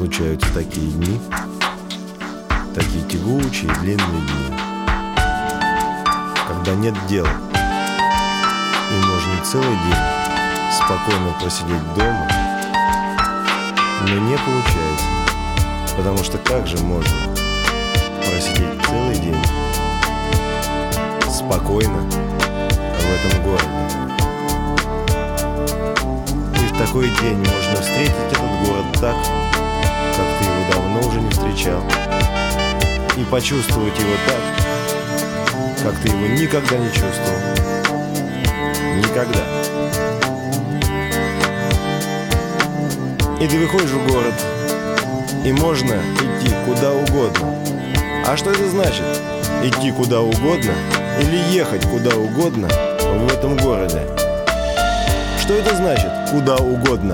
случаются такие дни, такие тягучие длинные дни, когда нет дела, и можно целый день спокойно просидеть дома, но не получается, потому что как же можно просидеть целый день спокойно в этом городе? И в такой день можно встретить этот город так, как ты его давно уже не встречал, и почувствовать его так, как ты его никогда не чувствовал. Никогда. И ты выходишь в город, и можно идти куда угодно. А что это значит? Идти куда угодно или ехать куда угодно в этом городе? Что это значит? Куда угодно.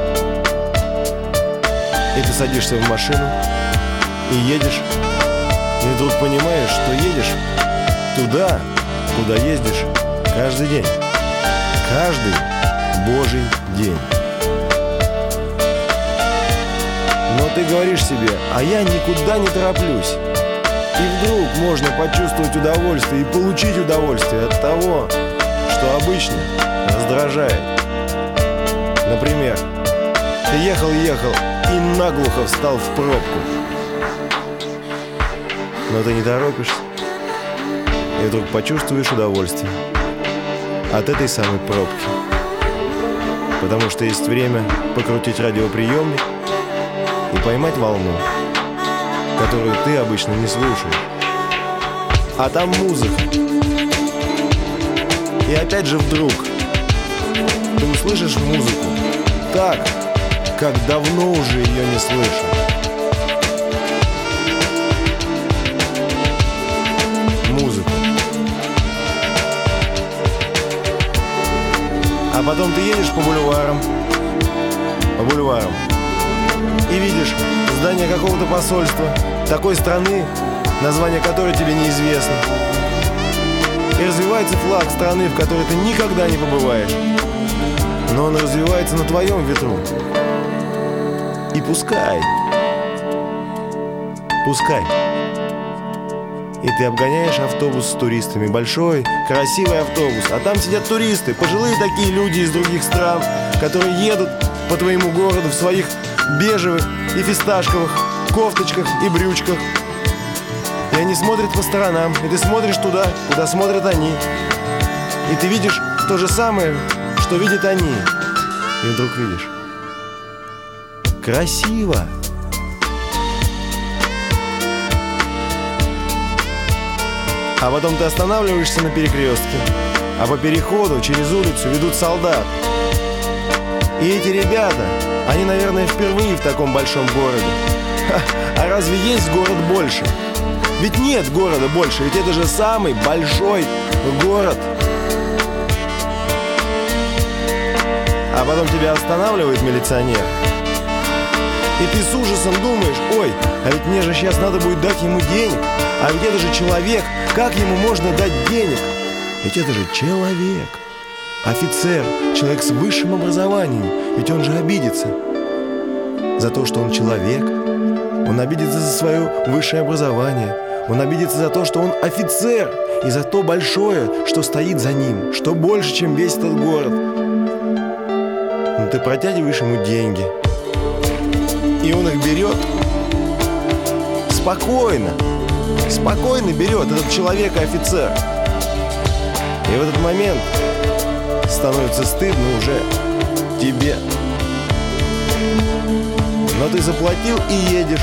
И ты садишься в машину и едешь, и вдруг понимаешь, что едешь туда, куда ездишь каждый день. Каждый Божий день. Но ты говоришь себе: а я никуда не тороплюсь. И вдруг можно почувствовать удовольствие и получить удовольствие от того, что обычно раздражает. Например, ты ехал и наглухо встал в пробку. Но ты не торопишься, и вдруг почувствуешь удовольствие от этой самой пробки. Потому что есть время покрутить радиоприемник и поймать волну, которую ты обычно не слушаешь. А там музыка. И опять же вдруг ты услышишь музыку так, как давно уже ее не слышал. Музыку. А потом ты едешь по бульварам, и видишь здание какого-то посольства такой страны, название которой тебе неизвестно. И развивается флаг страны, в которой ты никогда не побываешь. Но он развивается на твоем ветру. И пускай. И ты обгоняешь автобус с туристами. Большой, красивый автобус. А там сидят туристы, пожилые такие люди из других стран, которые едут по твоему городу в своих бежевых и фисташковых кофточках и брючках. И они смотрят по сторонам. И ты смотришь туда, куда смотрят они. И ты видишь то же самое, что видят они. И вдруг видишь: красиво. А потом ты останавливаешься на перекрестке, а по переходу через улицу ведут солдат. И эти ребята, они, наверное, впервые в таком большом городе. А разве есть город больше? Ведь нет города больше, ведь это же самый большой город. А потом тебя останавливает милиционер. И ты с ужасом думаешь: ой, а ведь мне же сейчас надо будет дать ему денег. А ведь это же человек, как ему можно дать денег? Ведь это же человек. Офицер, человек с высшим образованием. Ведь он же обидится за то, что он человек. Он обидится за свое высшее образование. Он обидится за то, что он офицер. И за то большое, что стоит за ним. Что больше, чем весь этот город. Но ты протягиваешь ему деньги. И он их берет спокойно. Спокойно берет этот человек и офицер. И в этот момент становится стыдно уже тебе. Но ты заплатил и едешь.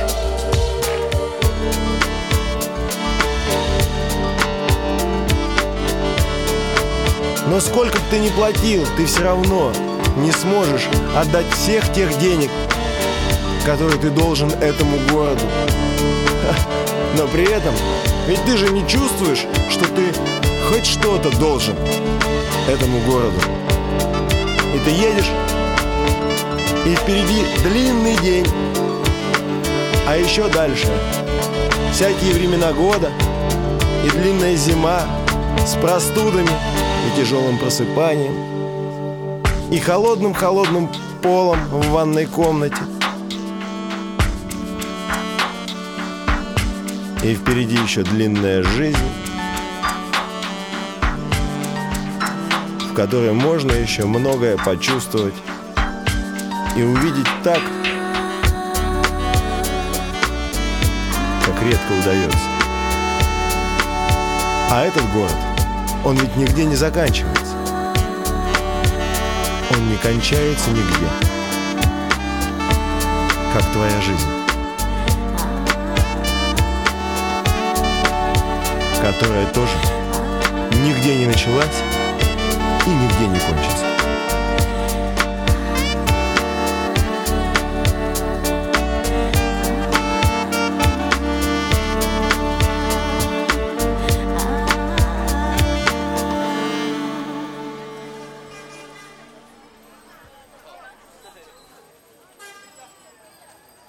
Но сколько бы ты ни платил, ты все равно не сможешь отдать всех тех денег, которые ты должен этому городу. Но при этом, ведь ты же не чувствуешь, что ты хоть что-то должен этому городу. И ты едешь, и впереди длинный день. А еще дальше всякие времена года и длинная зима с простудами и тяжелым просыпанием, и холодным полом в ванной комнате, И впереди еще длинная жизнь, в которой можно еще многое почувствовать и увидеть так, как редко удается. А этот город, он ведь нигде не заканчивается. Он не кончается нигде, как твоя жизнь, которая тоже нигде не началась и нигде не кончится.